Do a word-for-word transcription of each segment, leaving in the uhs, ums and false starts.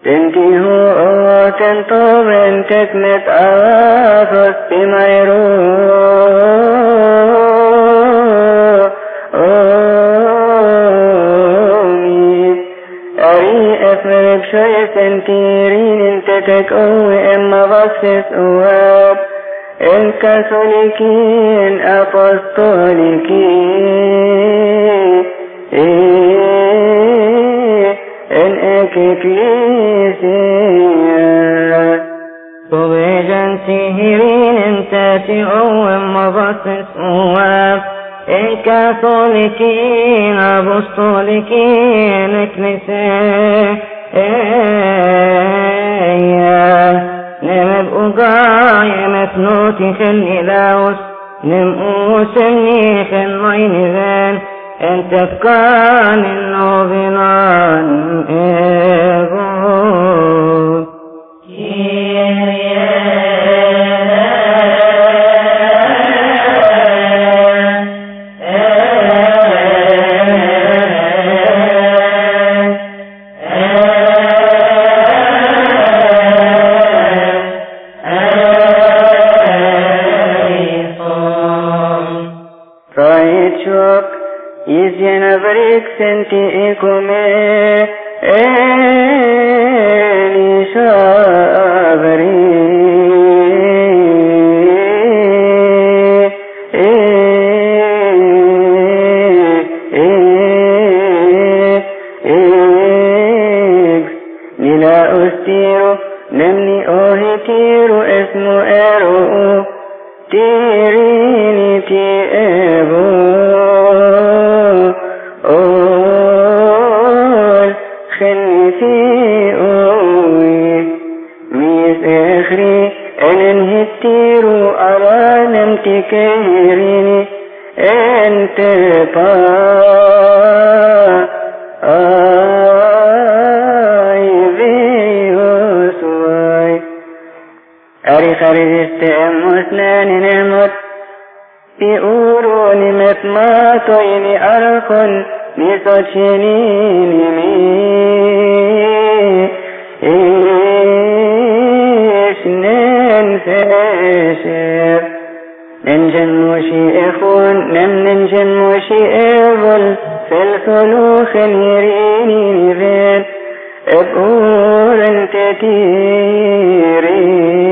تنتهو تنطوبن تكمت عافت بميرو أري أفرق شوي سنتيرين انتتك أوي إما بصف أواب الكاثوليكين أبوستوليكين إن إكليسيا طبيجا سهرين انتاتي أوم مبصص أواب الكاثوليكين أبوستوليكين إكليسيا نم بقايا مثنوتي خلي لاوس نم أوسني خل مين ذان انت بكان النوبلان ايغون Izjena vrik senti ikume Elisha vri Nila ustiru nemni ohitiru esmu eru Tirini ti ebu كيريني انت با اي بيوسوي اري خريج استموتنان نموت بيقولوني متماتويني اركن نيسوتشينيني مي ايش ننفشر ننجن وشيئخون نم ننجن وشيئغل في الخلوخ يريني نفين ابقول انت تيري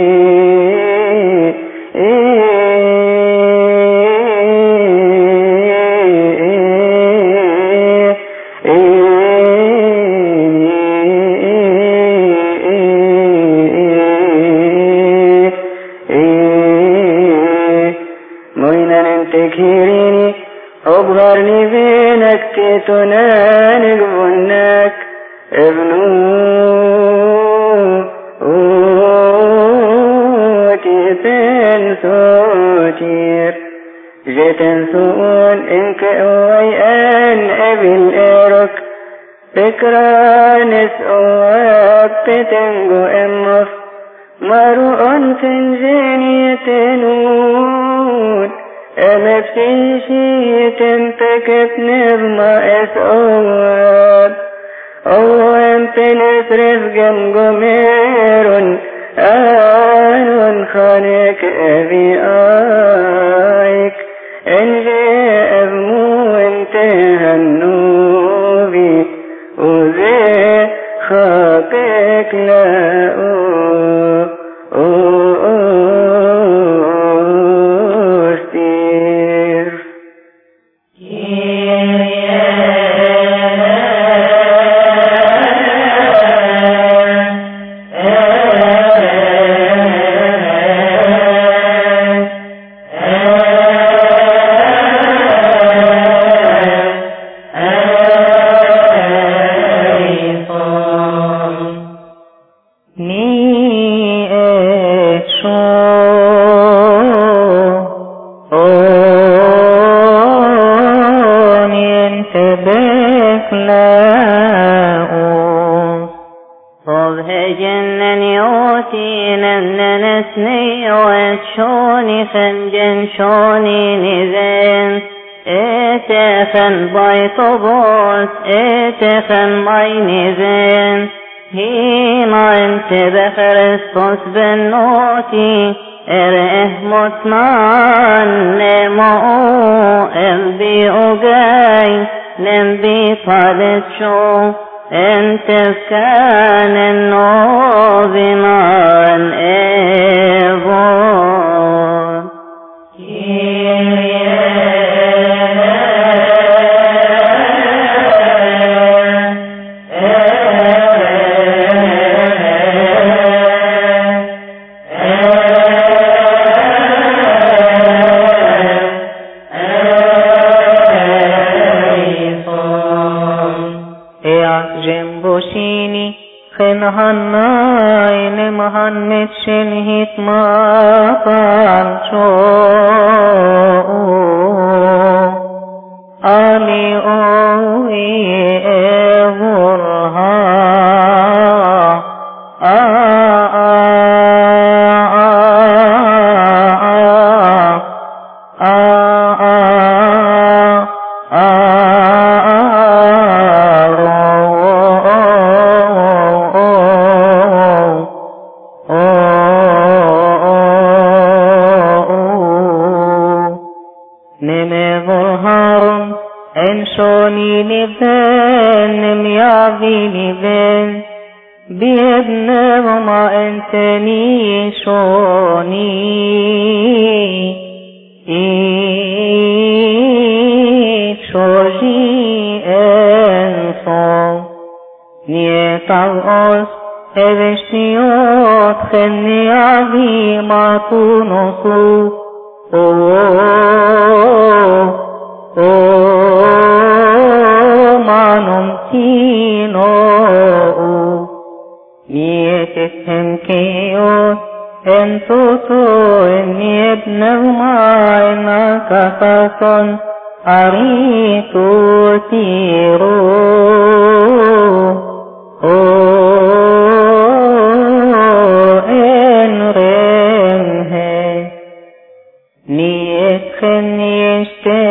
تكيريني أبغرني بينك تتنانك بنك ابنو وتتن صوتير جتن سؤون إنك أويان أبي الأرك فكرانس أواب تتنقو أمف مروء تنجيني تنون أمفسيشي تنتكت نظمة أسؤال أوام تنسرف جمجمير آل خانك أبي آيك إن جاء أبمو انتهى النوبي وذي خاقك لا بيت بوس اتفن ماي نزين هي انت Kristus benåti er motman nemo enbi ogay nembi padetsho انت كان النوبمان ايضا Hannaine mahan mitchen hit mapan cho ali oi evurha a a a a شوني لبن ميابي لبن بابن وما انتني شوني شوجي انصو نيتاغوس ابشتيوت خني ابي ما تونسو اوه اوه manum tino nietem keot en toto en niebneumaina kapason aritu tiro o en renhe nietchen nieste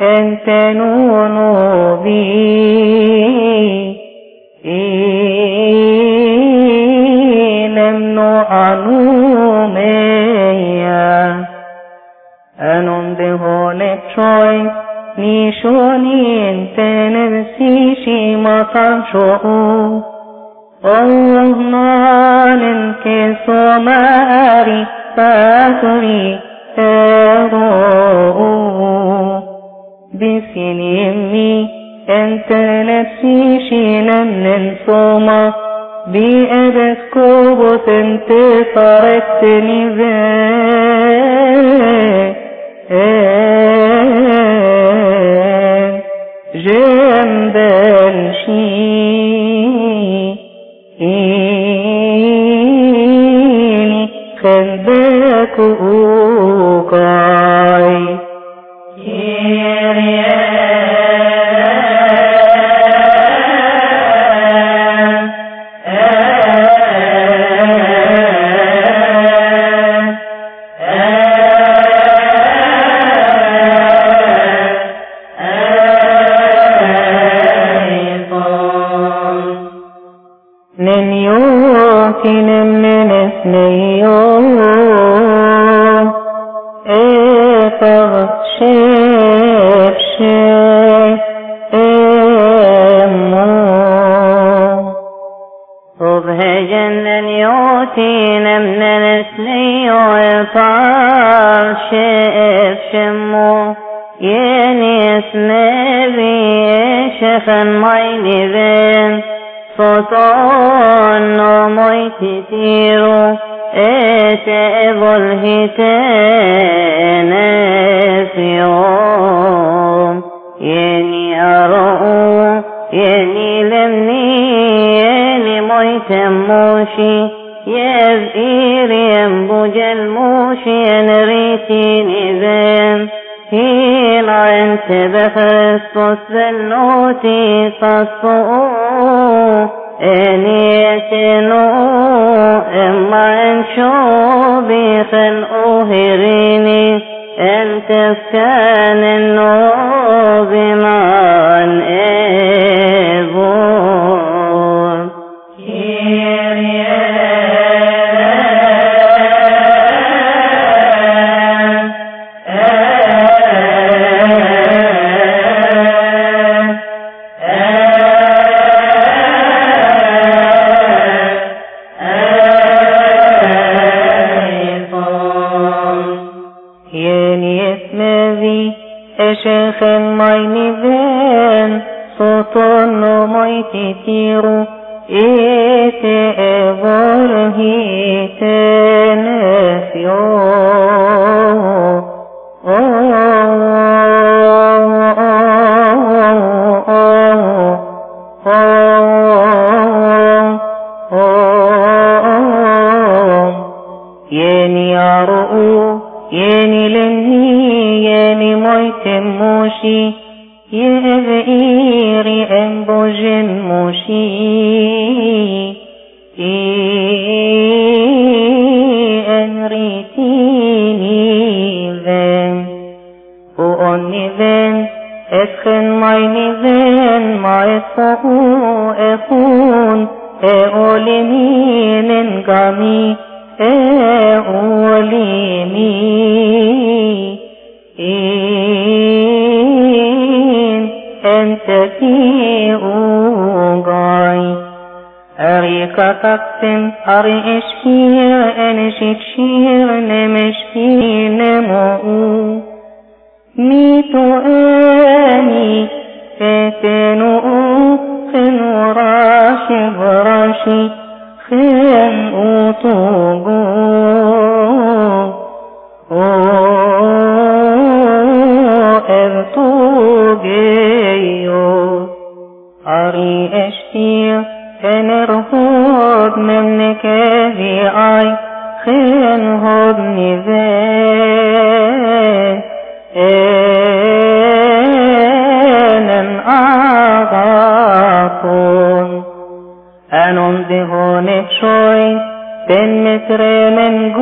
أنت نونو بي إلم نعنو ميا أنم دهونك شوي نيشوني انت نفسي شي مطر شؤو الله نالن كسو ماري فاتري تارو بسنيمي انت نفسي شي لمن صوما بأبس كوبوت انت فرقتني ذا جنبا شيني خلبك أوقاي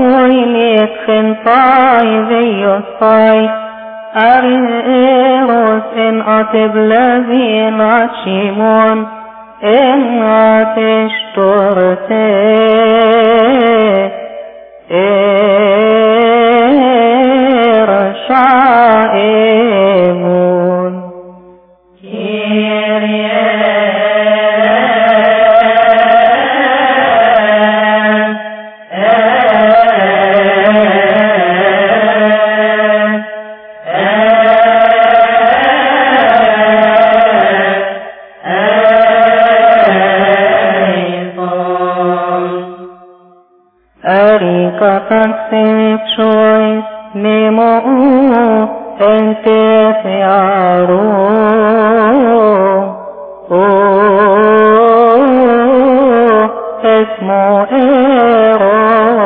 أرئ en ateblevi la Shimon, en ateshtorte, er shaemun. Kataksev shois nemo entef yaro o esmo ero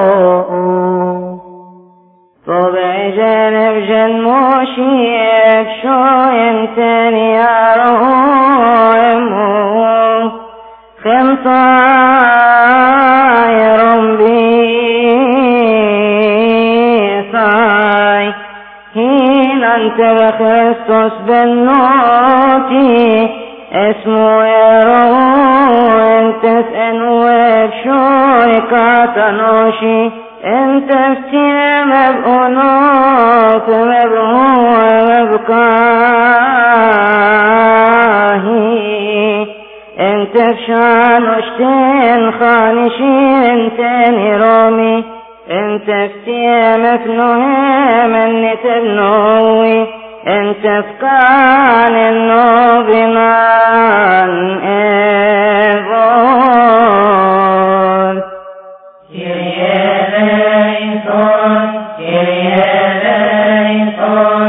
طبع جنب جن موشيك شوين تاني يارو امو خمسة أنت بخريستوس بالنوتي اسمه يرو انت سأنوك شويكا تنوشي انت فتيا مبقنوك مبقوة مبقاهي انت فشان وشتين خانشين تاني رومي انت فتيا مفنوها من تبنوي انت فكان النوبمان ايضون كيريا ليسون كيريا ليسون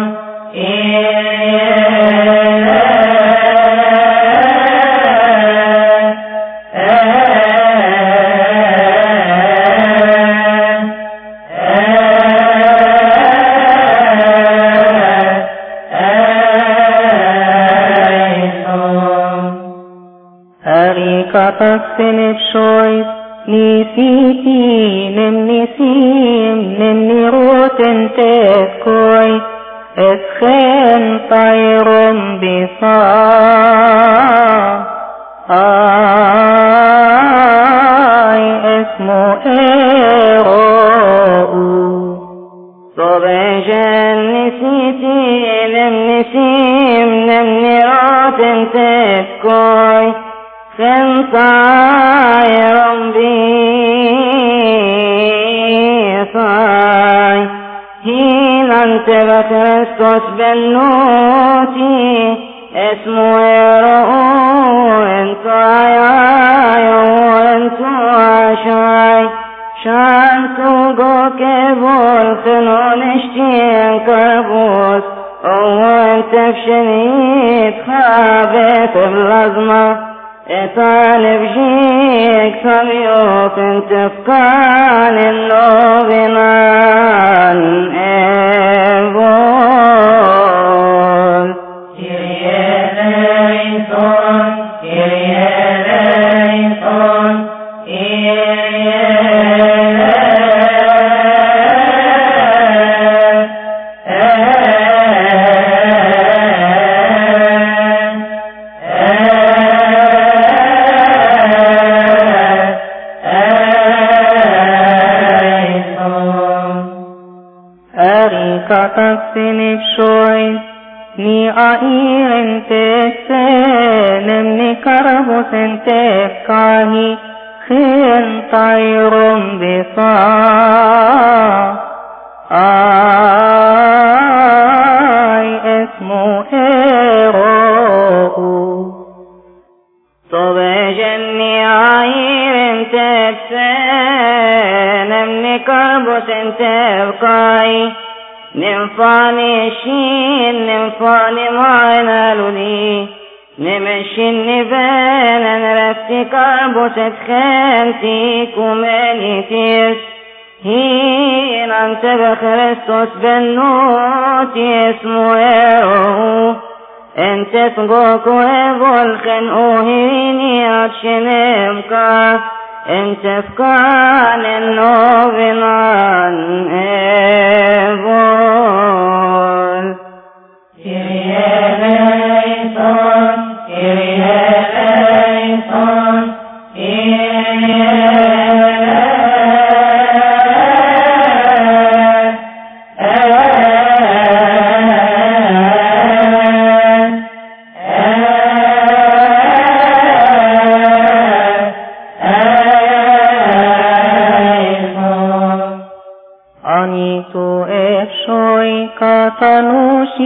Kataksev shois nisitim nem nisim nem niroten tekoi eschen tayrom bisa ay esmo ero sobejen nisitim nem nisim nem niroten tekoi خمسة بيصاي هين أنت بكريستوس بالنوتي اسمه يرو انتو عيايو انتو عشاي شانتو جو كبول خنون اشتين كربوس او انت فشنيت خابت بلازمة طالب جيك صبيوك انت فكان النوبمان ايبون كيريا ليسون كيريا ليسون Kataksev shois ni airen tesenem ni karabos entekahi chen tayrom bisa ay esmo ero sobejen ni airen tesenem ni karabos entekahi ننفعني شين ننفعني معنا لولي نمشي النبان نرفتي كربوشة خانتي كومانيتيس هين أنت بخريستوس بالنوتي اسمه يرو انت تنقوك ويبول خنقوهيني عطشنمكا انت فكان النوبمان ايبول كيريا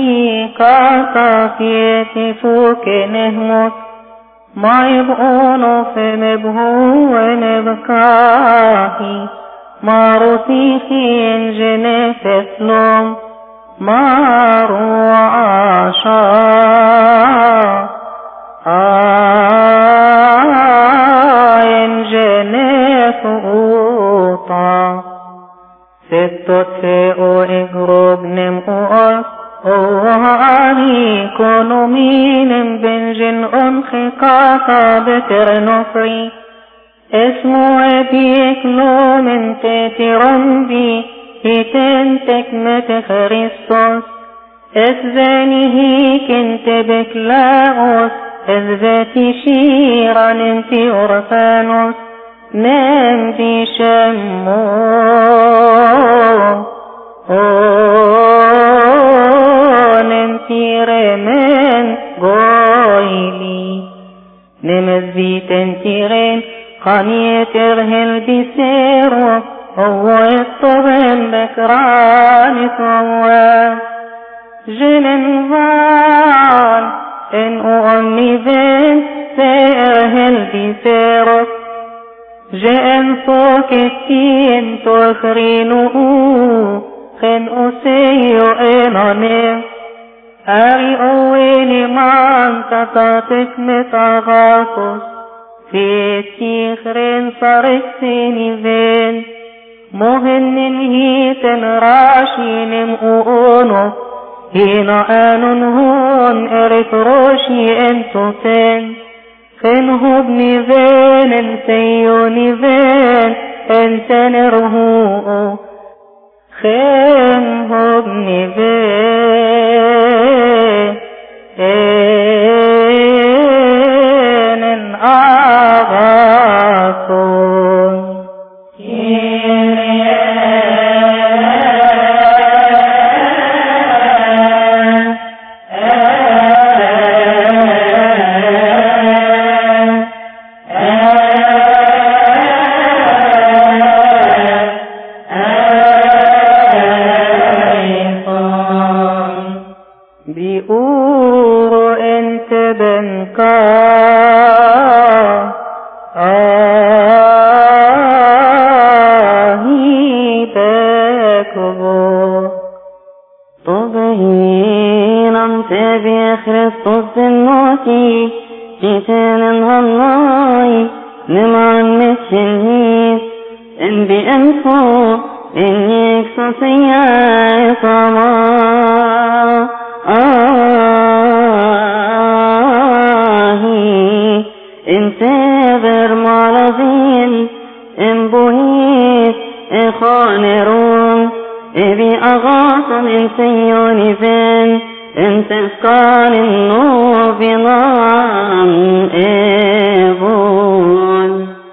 كاتافيتي فوك نهمت ما يبقون في مبهون بكاهي ما رسيخي جنف فلوم ما روعاشا آين جنف أوطا ستت فئو إقرب نمؤس وهاني كونوا مين بنجن أنخقاقا بكر نصري اسمو أبيك لو من تترن بي هتنتك مت خريستوس اذاني هيك انت بكلاغوس اذاتي شيرا انت أرفانوس نام دي شمو نمتيرمن قويلي نمزي تنتيرين خانيتر هل بسيرو هو الطبن بكراني صوى جنن ظال ان اغني ذن سيرهل بسيرو جئن صوك التين تخرينه خن أسيو إناني أري أويني مان تتاتك متغاطس في تيخرين صاركسيني ذين مهنن هيتن راشين مؤونو هنا آنن هون إرتروشي انتوتين خن هبني ذين انسيوني ذين انت نرهو خن هبني ذين أغاثون بيقولوا انت بنكا آهي بكبو طبهين انت بخريستوس النوتي جيتين الهلاي نمان نتشنهيس ان بأنفو انك سسيا صما آهي انتظر مالذين انبهيت اخانرون ابي اغاثم انسيوني ذن انتسكال النوب نام ايبون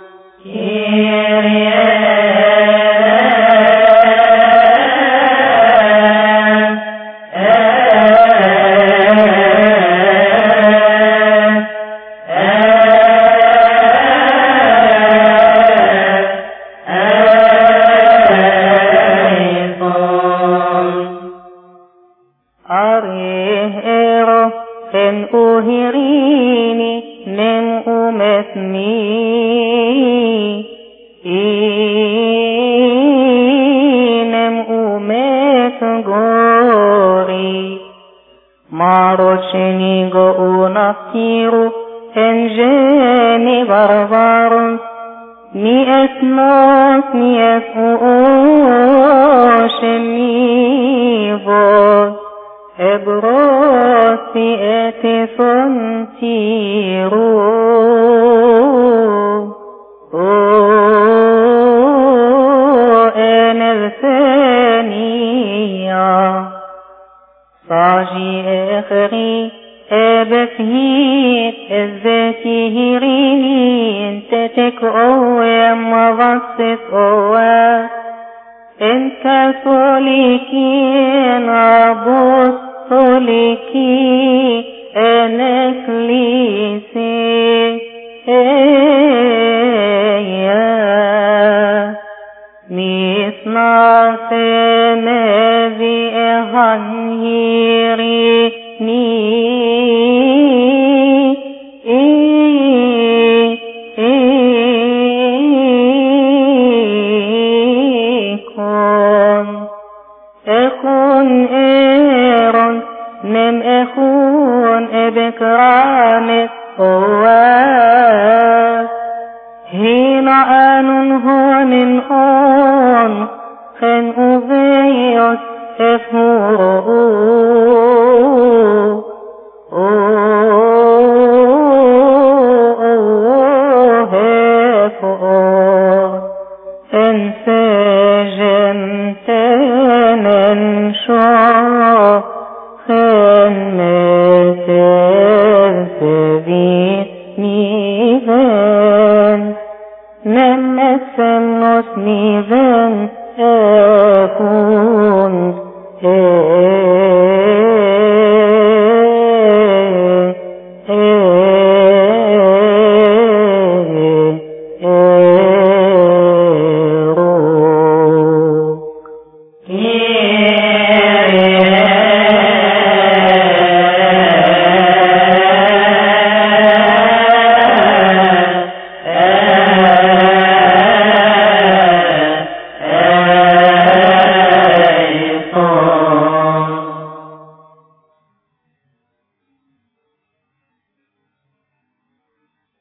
أريهر إن أهريني نم أمثني إنم أمث غوري ماروشني غونفتيرو إن جاني بربار ني أسموت ني أسموشني فوز إبروسي أتفنتيرو أن الثانية صاجي أخري أبكهيت الذاتي هيرين تتكعوى مضصف أوى إن كاثوليكين أبوستوليكي أنكليسي ميسنا سنذي أهنهيري اخون ابكرانك قوات هنا آن هون آن خن أبيت افهو Niven ekun